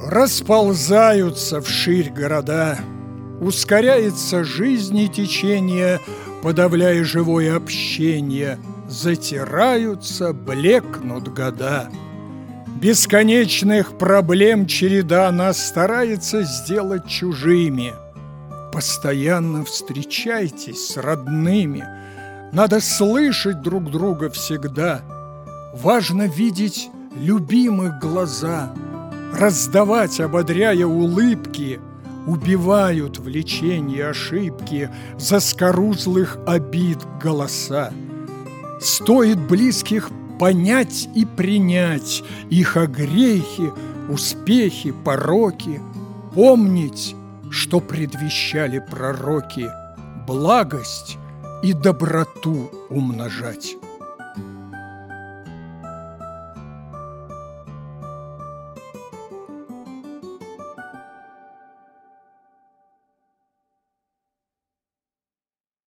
Расползаются вширь города, ускоряется жизнь и течение, подавляя живое общение, затираются, блекнут года. Бесконечных проблем череда нас старается сделать чужими. Постоянно встречайтесь с родными, надо слышать друг друга всегда. Важно видеть любимых глаза, раздавать, ободряя улыбки. Убивают влечения ошибки, заскорузлых обид голоса. Стоит близких понять и принять их огрехи, успехи, пороки, помнить, что предвещали пророки, благость и доброту умножать.